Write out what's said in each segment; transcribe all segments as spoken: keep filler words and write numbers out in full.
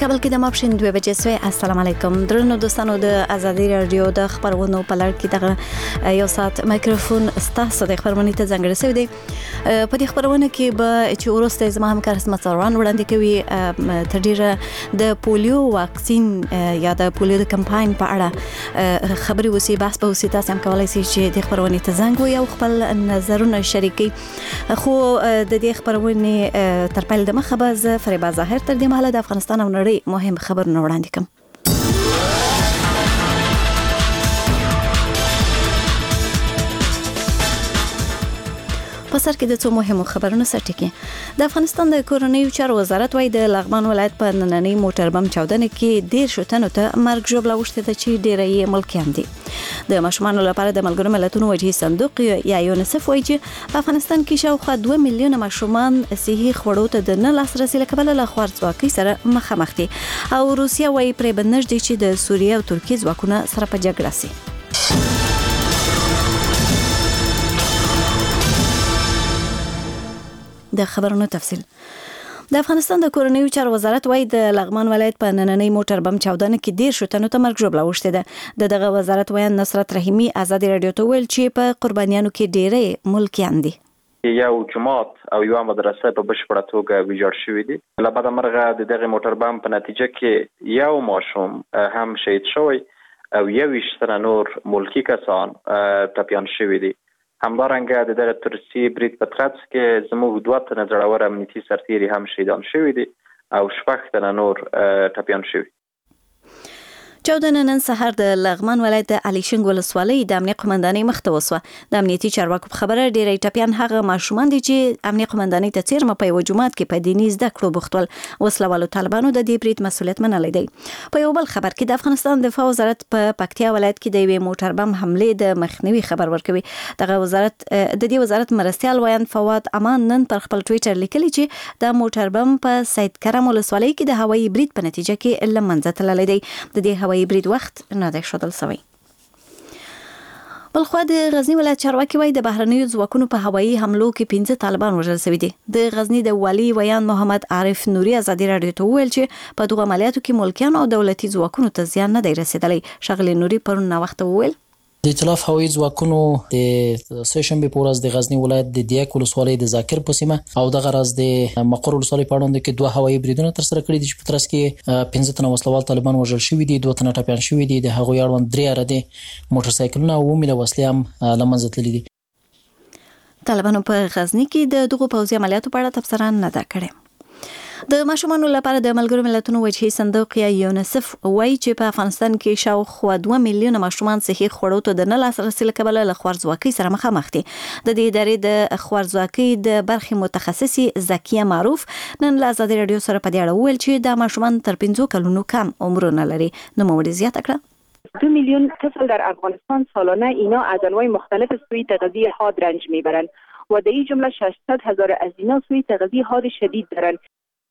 کابل کې د ماپښین دوه بجې سوی. السلام علیکم درنو دوستانو، د ازادي رادیو د خبرونو په لړ کې دغه یو ساعت مایکروفون ستاسو د خبرونې ته ځانګړی شوی دی. په دې خبرونه کې به چې ورسته زما همکار اسمت سروان وړاندې کوي تر ډیره د پولیو واکسین یا د پولیو د کمپاین په اړه خبري وسی بحث به وسی. تاسو هم کولای شئ چې د خبرونې ته زنګ وي او خپل نظرونه شریکي. خو د دې خبرونې تر پیل د مخه به زه فریبا ظاهر تر دې مهاله د افغانستان او نړۍ مهم خبرونه وړاندې کوم. په سر کې د څو مهمو خبرونو سرټکی. د افغانستان د کورنیو چارو وزارت وايي د لغمان ولایت په نننۍ موټر بم چاودنه کې ډیر شتنو ته مرګ ژوبله وشته چې ډیره یې ملکیان دي. د ماشومانو لپاره د ملګرو ملتونو وجهي صندوق یا یونیسف وايي چې په افغانستان کې شاوخوا دوه میلیونه ماشومان صحي خوړو ته د نه لاسرسي لکبل له خوارځواکۍ سره مخامخ دي او روسیا وايي پرې بنځ دي چې د سوریه او ترکیه ځواکونه سره په جګړه سي. د خبرونو تفصیل. د افغانستان د کورنیو چارو وزارت وايي د لغمان ولایت په نننۍ موټر بم چاودنه کې ډیر شتنو ته مرګ ژوبله وشته ده. د دغه وزارت ویان نصرت رحیمی ازادي رادیو ته ویل چې په قربانیانو کې ډیره ملکیان دي. یو جماعت او یو مدرسه په بشپړه توګه ویجاړ شوې دي. له بعد مرغه د دغه موټر بم په نتیجه کې یو ماشوم هم شهید شوی او یو ویشتنه نور ملکی کسان ټپیان شوي دي. همدارنګه د دغه ترسي برید په ترڅ کې زموږ دوه تنه زړور امنیتي سرتیري هم شهیدان شوي دي او شپږ تنه نور ټپیان شوي. چاودنه نن سهار د لغمان ولایت د علیشنګ ولسوالۍ د امنیت قومندانۍ مخته وسوه. د امنیتي چارواکو په خبره ډیری ټپیان هغه ماشومان دي چې امنیت قومندانۍ ته څیرمه په یو جماعت کې په دیني زده کړو بوختول. وسلوالو طالبانو د دې برید مسؤلیت منلی دی. په یو بل خبر کې د افغانستان دفاع وزارت په پکتیا ولایت کې د یوې موټر بم حملې د مخنیوي خبر ورکوي. دغه وزارت د دې وزارت مرستیال ویان فواد امان نن پر خپل ټویټر لیکلی چې د موټر بم په سید کرم ولسوالۍ کې د هوایي برید په نتیجه کې له منځه تللی دی. د دې هوایي برید وخت نه دی ښودل شوی. بلخوا د غزنی ولایت چارواکي وايي د بهرنیو ځواکونو په هوایي حملو کې پنځه طالبان وژل شوي دي. د غزنی د والي ویان محمد عارف نوري ازادي رادیو ته وویل چې په دغه عملیاتو کې ملکیان او دولتي ځواکونو ته زیان نه دی رسیدلی. ښاغلي نوري پرون ناوخته وویل د ائتلاف هوایي ځواکونو د سه شنبې په ورځ د غزنی ولایت د دیاک ولسوالۍ د ذاکر په سیمه او د غرض د مقر ولسوالۍ په اړوند کې دوه هوایي بریدونه تر سره کړي دي چې په ترڅ کې پنځه تنه وسلوال طالبان وژل شوي دي، دوه تنه ټپیان شوي دي. د هغوی اړوند درې اره دي موټر سایکلونه او اووه میله وسلې هم له منځه تللي دي. طالبانو په غزنی کې د دغو پوځي عملیاتو په اړه تبصره نه ده کړې. د ماشومانو لپاره د ملګرو ملتونو وجهي صندوق یا یونیسف وايي چې په افغانستان کې شاوخوا دوه میلیونه ماشومان صحي خوړو ته د نه لاسرسي لکبله له خوارځواکۍ سره مخامخ دي. د دې ادارې د خوارځواکۍ د برخې متخصصي زکیه معروف نن له ازادي رادیو سره په دې اړه وویل چې دا ماشومان تر پنځو کلونو کم عمرونه لري. نوموړي زیاته کړه دو میلیون طفل در افغانستان سالانه اینا از انواع مختلف سوی تغذیه حاد رنج میبرند و در این جمله ششصد هزار از اینا سوی تغذیه حاد شدید دارند.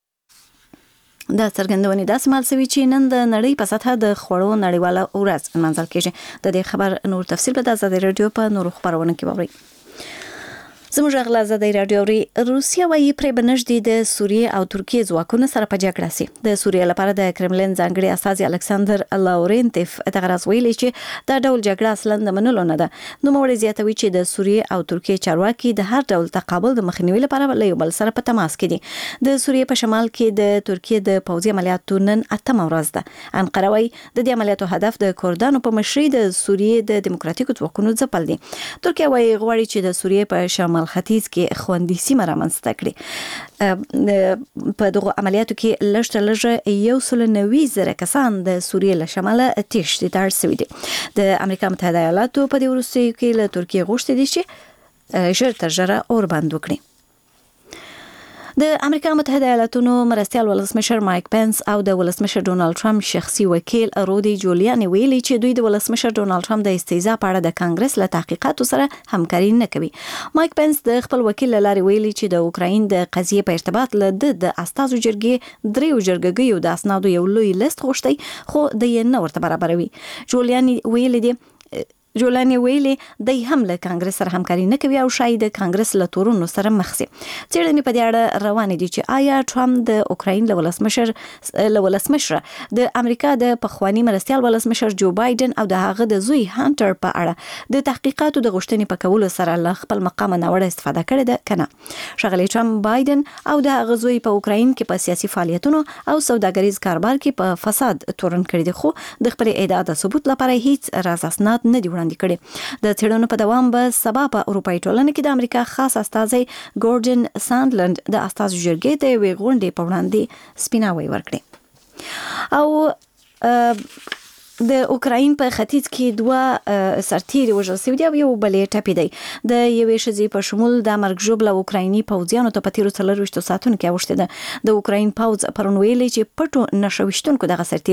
دا څرګندونې داسې مال سوي چې نن د نړۍ په سطحه د خوړو نړیواله ورځ نمانځل کېږي. د دې خبر نور تفصیل به د ازادي رادیو په نورو خبرونو کې واورئ. زموږ غلا ازادي رادیو ری روسیا وايي پرې بنژدي د سوریه او ترکیه ځواکونه سره په جګړه سي. د سوریه لپاره د کرملین ځانګړي استازي الکساندر لاورنتیف دغه راز ویلي چې دا ډول جګړه اصلا د منلو نه ده. نوموړي زیاتوي چې د سوریه او ترکیه چارواکي د هر ډول تقابل د مخنیوي لپاره له یو بل سره په تماس کې دي. د سوریه په شمال کې د ترکیه د پوځي عملیاتو نن اتمه ورځ ده. انقره وايي د دې عملیاتو هدف د کردانو په مشرۍ د سوریه د دیموکراتیکو ځواکونو ځپل دي. ترکیه وايي غواړي چې د سوریه په شمال ختیځ کې خوندي سیمه رامنځته کړي. په دغه عملیاتو کې لږ تر لږه یو سل نوي زره کسان د سوریې له شماله تېښتې ته اړ شوي دي. د امریکا متحده ایالاتو په دې وروستیو کې له ترکیې غوښتي دي چې ژر تر ژره اور بند وکړي. د امریکا متحده ایالاتونو مرستیال ولسمشر مایک پنس او د ولسمشر ډونالد ټرمپ شخصي وکیل رودي جولیانی ویلي چې دوی د ولسمشر ډونالد ټرمپ د استهزاء په اړه د کانګرس له تحقیقاتو سره همکاري نه کوي. مایک پنس د خپل وکیل لاري ویلي چې د اوکراین د قضیې په ارتباط له د استازو جرګې دریو جرګګیو د اسنادو یو لوی لیست غوښتي خو د یې نه ورته برابروي. جولیانی ویلي دی جولاني ویلي د هم له کانګرس سره همکاري نه کوي او شاید د کانګرس له تورونو سره مخ شي. څېړنې په دې اړه روانې دي چې آیا ټرمپ د اوکراین له ولسمشر له ولسمشر د امریکا د پخوانی مرستیال ولسمشر جو بایدن او د هغه د زوی هانټر په اړه د تحقیقاتو د غوښتنې په کولو سره له خپل مقام نه وړ استفاده کړې ده کنه. ښاغلي ټرمپ بایدن او د هغه زوی په اوکراین کې په سیاسي فعالیتونو او سوداګریز کاروبار کې په فساد تورن کړی دي، خو د خپل ادعا د ثبوت لپاره هیڅ راز اسناد نه دی وړاندې کړي. د څېړنو په دوام به سبا په اروپایي ټولنه کې د امریکا خاص استازی ګورډن ساندلند د استازو جرګې د یوې غونډې په وړاندې سپیناوی ورکړي. او د اوکراین په ختیځ کې دوه سرتیري وژل شوي دي او یو بل یې ټپي دی. د یوې ښځې په شمول د مرګ ژوبله اوکرایني پوځیانو ته په تیرو څلرویشتو ساعتونو کې اوښتې ده. د اوکراین پوځ پرون ویلي چې پټو نښه ویشتونکو دغه سرتیري